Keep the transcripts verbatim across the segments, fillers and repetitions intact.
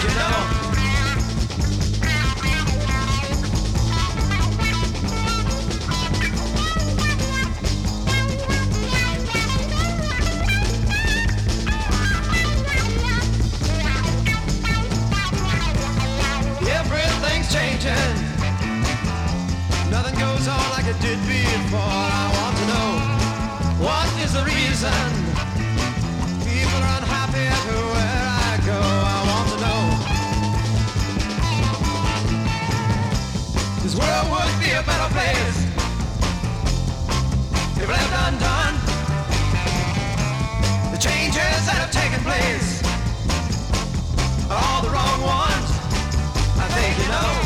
you know. Everything's changing. Nothing goes on like it did before. I want to know, what is the reason? People are unhappy everywhere I go. I want to know. This world would be a better place if left undone. The changes that have taken place are all the wrong ones, I think you know.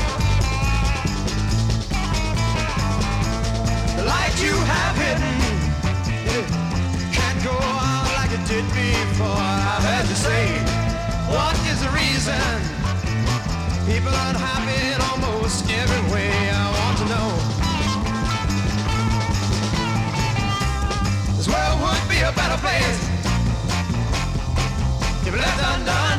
The light you have hidden, it can't go on like it did before. I've heard you say, what is the reason? People are unhappy in almost every way. I want to know. This world would be a better place if left undone.